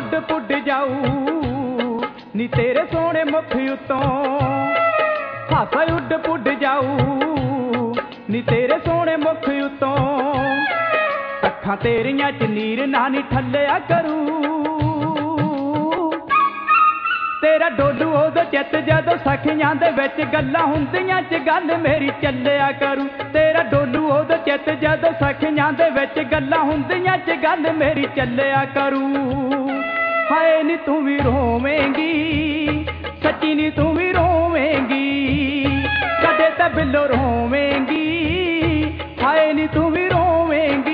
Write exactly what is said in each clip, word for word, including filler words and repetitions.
ਉੱਡ ਪੁੱਡ ਜਾਊ ਨੀ ਤੇਰੇ ਸੋਹਣੇ ਮੁਖ ਉੱਤੋਂ, ਹਾਸਾ ਉੱਡ ਪੁੱਡ ਜਾਊ ਨੀ ਤੇਰੇ ਸੋਹਣੇ ਮੁਖ ਉੱਤੋਂ। ਅੱਖਾਂ ਤੇਰੀਆਂ ਚ ਨੀਰ ਨਾ ਨੀ ਠੱਲਿਆ ਕਰੂ, तेरा डोलू उदों चित जदों सखियां दे विच गल्लां हुंदियां च गल मेरी चलिया करूं। तेरा डोलू उदों चित जदों सखियां दे विच गल्लां हुंदियां च गल मेरी चलिया करूं। हाय नी तू भी रोवेंगी, सच्ची नी तू भी रोवेंगी, कदे तां बिल्लो रोवेंगी, हाय नी तू भी रोवेंगी।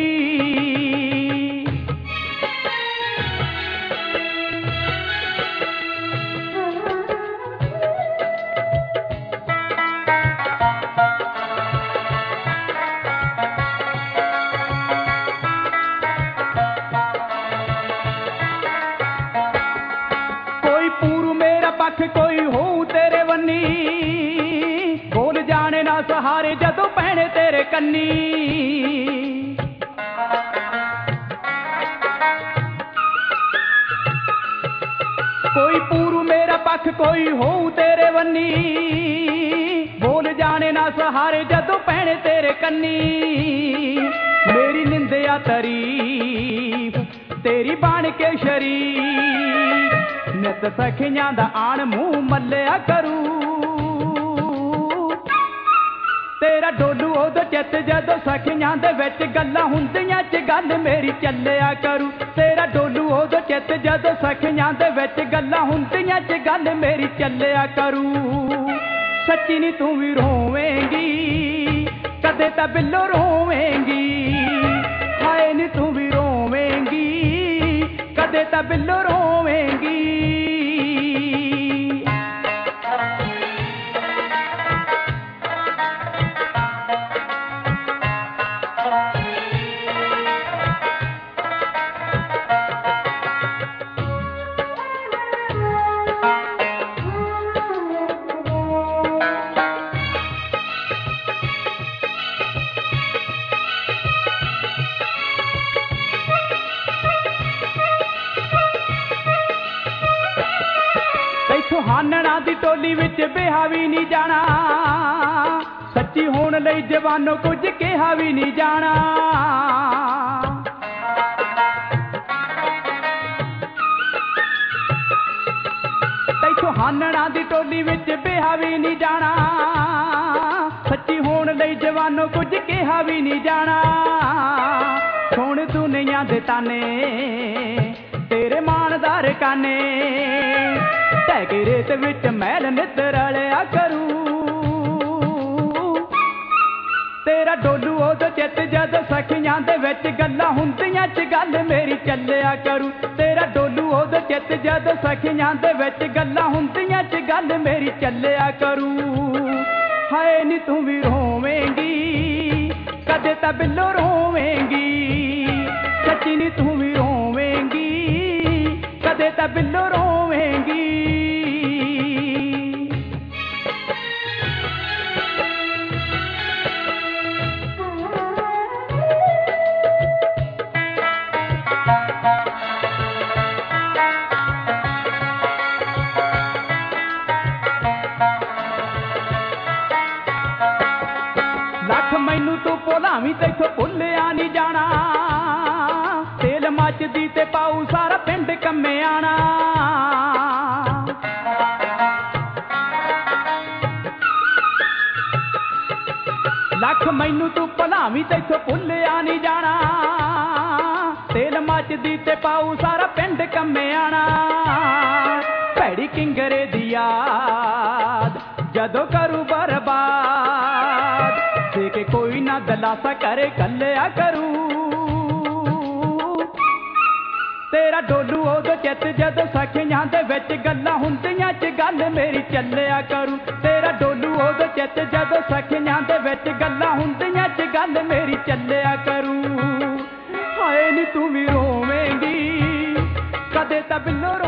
कोई हो तेरे वन्नी, बोल जाने ना सहारे जदों पैने तेरे कन्नी। कोई पूरु मेरा पख कोई हो तेरे वन्नी, बोल जाने ना सहारे जदों पैने तेरे कन्नी। मेरी निंदिया तारीफ तेरी बन के शरीफ, नित सखियां दा आण मूंह मल्लिया करूं। तेरा डोलू उदों चित जदों सखियां दे विच गल्लां हुंदियां च गल मेरी चलिया करूं। तेरा डोलू उदों चित जदों सखियां दे विच गल्लां हुंदियां च गल मेरी चलिया करूं। सच्ची नी तू भी रोवेंगी, कदे तां बिल्लो रोवेंगी, हाय नी तू भी रोवेंगी, कदे तां बिल्लो रोवेंगी। हानना दी टोली विच बेहा भी नहीं जाना, सच्ची होने लई जवानों कुछ कहा भी नहीं जाना। तैथों हानना दी टोली विच बेहा भी नहीं जाना, सच्ची होने लई जवानों कुछ कहा भी नहीं जाना। सुन दुनिया दे ताने तेरे मानदार काने, टैके रेत विच मैल नित रलिया करूं। तेरा डोलू उदों चित जदों सखियां दे विच गल्लां हुंदियां च गल मेरी चलिया करूं। तेरा डोलू उदों चित जदों सखियां दे विच गल्लां हुंदियां च गल मेरी चलिया करूं। हाय नी तू भी रोवेंगी, कदे तां बिल्लो रोवेंगी, सच्ची नी तू भी रोवेंगी, कदे तां बिल्लो रोवेंगी। लख मैनू तू भुलावी तैथों भुलिया नहीं जाना, तेल मचदी ते पाऊ सारा पिंड कम्मे आना। लख मैनू तू भुलावी तैथों भुलिया नहीं जाना, तेल मचदी ते पाऊ सारा पिंड कम्मे आना। भैड़ी किंगरे दी याद जदों करूं बर्बाद, दे के कोई ना दलासा करे कल्लिया करूं। तेरा डोलू उदों चित जदों सखियां दे विच गल्लां हुंदियां च गल मेरी चलिया करूं। तेरा डोलू उदों चित जदों सखियां दे विच गल्लां हुंदियां च गल मेरी चलिया करूं। हाय नी तू भी रोवेंगी, कदे तां बिल्लो